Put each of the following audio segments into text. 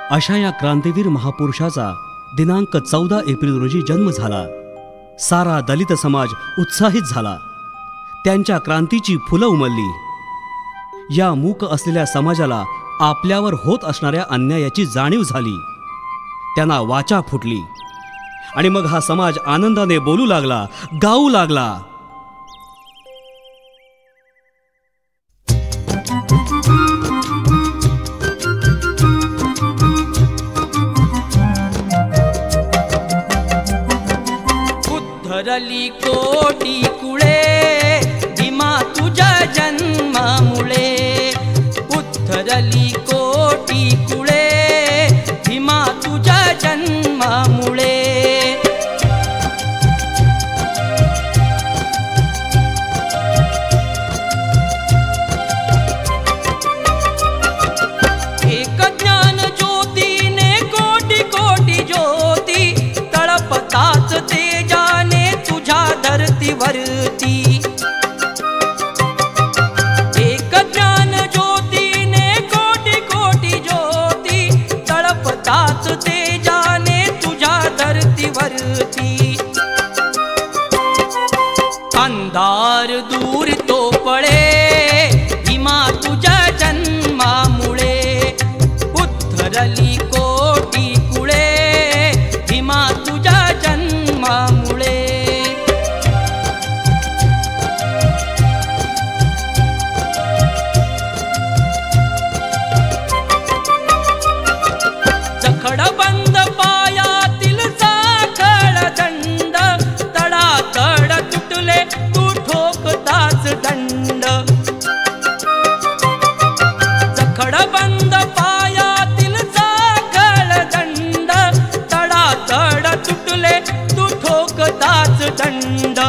अशा या क्रांतीवीर महापुरुषाचा दिनांक 14 एप्रिल रोजी जन्म झाला. सारा दलित समाज उत्साहित झाला. त्यांच्या क्रांतीची फुलं उमलली. या मूक असलेल्या समाजाला आपल्यावर होत असणाऱ्या अन्यायाची जाणीव झाली. त्यांना वाचा फुटली आणि मग हा समाज आनंदाने बोलू लागला, गाऊ लागला. उद्धरली कोटी कुळे भीमा तुझ्या जन्मामुळे. उद्धरली कोटी कुळे भीमा तुझ्या जन्मामुळे. एक ज्ञान ज्योतीने कोटी कोटी ज्योती तळपतात तेजाने तुझ्या धरतीवरती. एक ज्ञान ज्योतीने कोटी कोटी ज्योती तळपतात तेजाने तुझ्या धरतीवरती. अंधार दूर तो पळे भीमा तुझ्या जन्मामुळे. उद्धरली कोटी कुळे भीमा तुझ्या जन्मामुळे. जखड बंद पायातील साखळ दंड तडातड तुटले तू ठोकताच दंड. जखड बंद पायातील साखळ दंड तडातड तुटले तू ठोकताच दंड.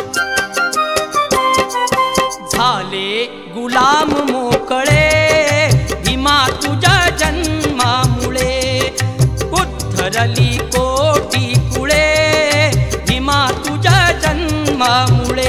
झाले गुलाम मोकळे भीमा तुझ्या जन्मामुळे. उद्धरली कोटी कुळे भीमा तुझ्या जन्मामुळे.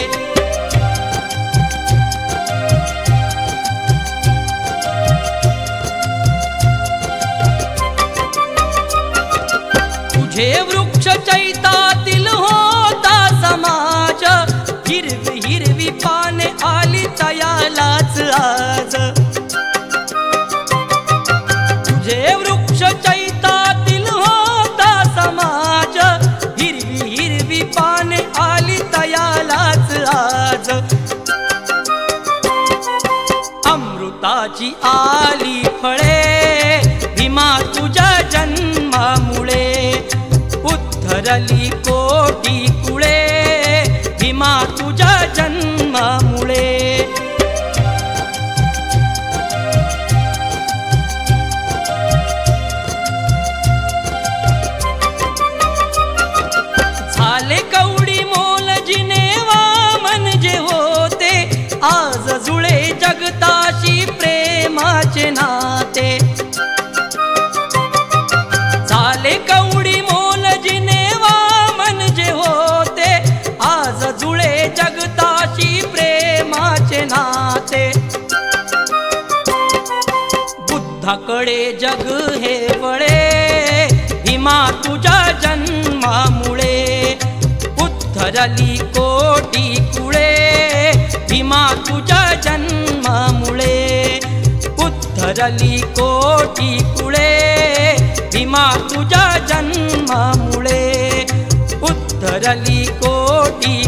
तुझे वृक्ष चैतातील होता समाज. हिरवी हिरवी पाने आली तयालाच आज. तुझे वृक्ष चैतातील होता समाज. हिरवी हिरवी पाने आली तयालाच आज. अमृताची आली फळे भीमा तुझ्या जन्मामुळे. उद्धरली कोटी कुळे भीमा तुझ्या जन्मामुळे. झाले कवडी मोल जिनेवा म्हणजे होते. आज जुळे जगताशी प्रेमाचे नाते. झाले कवडी मोल जिनेवा म्हणजे होते. आज जुळे जगताशी प्रेमाचे नाते. बुद्धाकडे जग हे वळे भीमा तुझ्या जन्मामुळे. उद्धरली कोटी कुळे भीमा तुझ्या जन्मामुळे. उद्धरली कोटी कुळे भीमा तुझ्या जन्मामुळे. उद्धरली कोटी